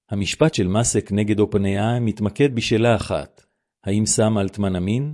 המשפט של מאסק נגד OpenAI מתמקד בשאלה אחת, האם סם אלטמן אמין?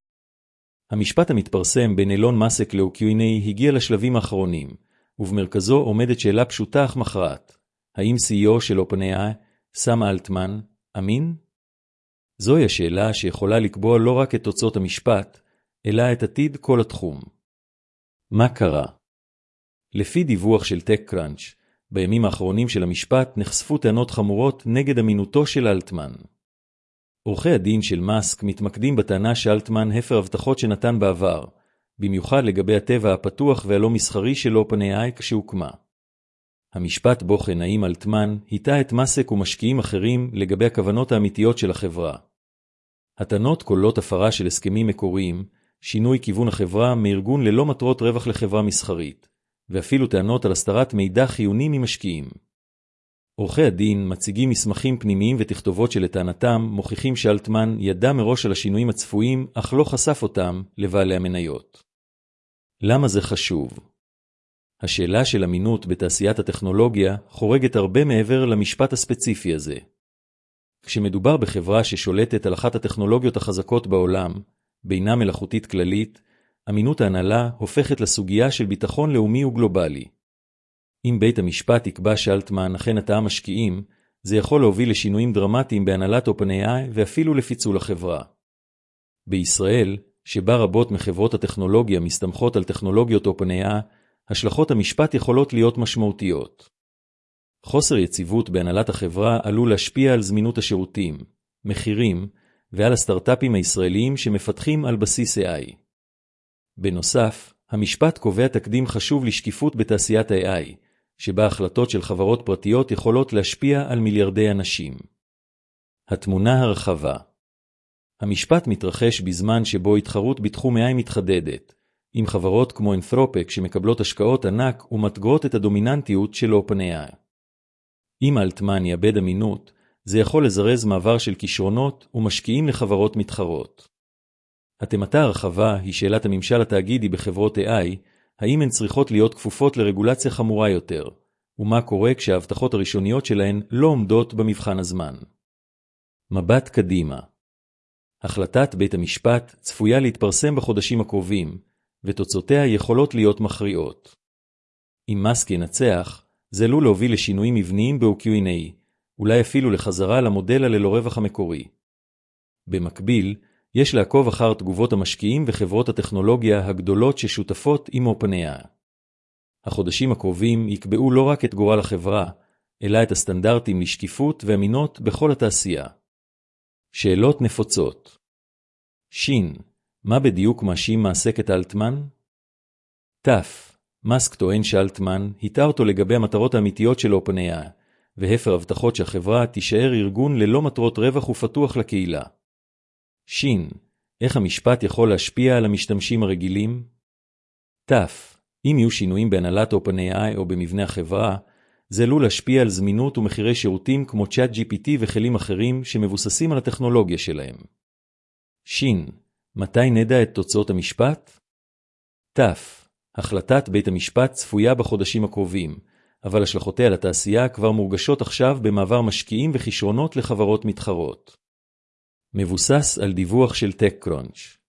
המשפט המתפרסם בין אילון מאסק ל-Q&A הגיע לשלבים האחרונים, ובמרכזו עומדת שאלה פשוטה אך מכרעת, האם CEO של OpenAI, סם אלטמן, אמין? זוהי השאלה שיכולה לקבוע לא רק את תוצאות המשפט, אלא את עתיד כל התחום. מה קרה? לפי דיווח של TechCrunch, בימים האחרונים של המשפט נחשפו טענות חמורות נגד אמינותו של אלטמן. עורכי הדין של מאסק מתמקדים בטענה שאלטמן הפר הבטחות שנתן בעבר, במיוחד לגבי הטבע הפתוח והלא מסחרי של OpenAI כשהוקמה. המשפט בוחן האם אלטמן היטה את מאסק ומשקיעים אחרים לגבי הכוונות האמיתיות של החברה. הטענות כוללות הפרה של הסכמים מקוריים, שינוי כיוון החברה מארגון ללא מטרות רווח לחברה מסחרית, ואפילו טענות על הסתרת מידע חיוני ממשקיעים. עורכי הדין מציגים מסמכים פנימיים ותכתובות שלטענתם מוכיחים שאלטמן ידע מראש על השינויים הצפויים, אך לא חשף אותם לבעלי המניות. למה זה חשוב? השאלה של אמינות בתעשיית הטכנולוגיה חורגת הרבה מעבר למשפט הספציפי הזה. כשמדובר בחברה ששולטת על אחת הטכנולוגיות החזקות בעולם, בינה מלאכותית כללית, אמינות ההנהלה הופכת לסוגיה של ביטחון לאומי וגלובלי. אם בית המשפט יקבע שאלטמן אכן הטעה משקיעים, זה יכול להוביל לשינויים דרמטיים בהנהלת OpenAI ואפילו לפיצול החברה. בישראל, שבה רבות מחברות הטכנולוגיה מסתמכות על טכנולוגיות OpenAI, השלכות המשפט יכולות להיות משמעותיות. חוסר יציבות בהנהלת החברה עלול להשפיע על זמינות השירותים, מחירים, ועל הסטארט-אפים הישראליים שמפתחים על בסיס AI. בנוסף, המשפט קובע תקדים חשוב לשקיפות בתעשיית AI, שבה החלטות של חברות פרטיות יכולות להשפיע על מיליארדי אנשים. התמונה הרחבה. המשפט מתרחש בזמן שבו התחרות בתחום AI מתחדדת, עם חברות כמו אנת'רופק שמקבלות השקעות ענק ומתגרות את הדומיננטיות של OpenAI. אם אלטמן יאבד אמינות, זה יכול לזרז מעבר של כישרונות ומשקיעים לחברות מתחרות. התמתה הרחבה היא שאלת הממשל התאגידי בחברות AI, האם הן צריכות להיות כפופות לרגולציה חמורה יותר, ומה קורה כשההבטחות הראשוניות שלהן לא עומדות במבחן הזמן. מבט קדימה. החלטת בית המשפט צפויה להתפרסם בחודשים הקרובים, ותוצאותיה יכולות להיות מכריעות. אם מאסק ינצח, זה עלול להוביל לשינויים מבניים ב-Q&A, אולי אפילו לחזרה למודל הללא רווח המקורי. במקביל, יש לעקוב אחר תגובות המשקיעים וחברות הטכנולוגיה הגדולות ששותפות עם OpenAI. החודשים הקרובים יקבעו לא רק את גורל החברה, אלא את הסטנדרטים לשקיפות ואמינות בכל התעשייה. שאלות נפוצות. שין, מה בדיוק מאשים מעסק את אלטמן? תף, מאסק טוען שאלטמן היטה אותו לגבי המטרות האמיתיות של OpenAI, והפר הבטחות שהחברה תישאר ארגון ללא מטרות רווח ופתוח לקהילה. שין, איך המשפט יכול להשפיע על המשתמשים הרגילים? תף, אם יהיו שינויים בהנהלת OpenAI או במבנה החברה, זה עלול להשפיע על זמינות ומחירי שירותים כמו ChatGPT וכלים אחרים שמבוססים על הטכנולוגיה שלהם. שין, מתי נדע את תוצאות המשפט? תף, החלטת בית המשפט צפויה בחודשים הקרובים, אבל השלכותיה לתעשייה כבר מורגשות עכשיו במעבר משקיעים וכישרונות לחברות מתחרות. מבוסס על דיווח של TechCrunch.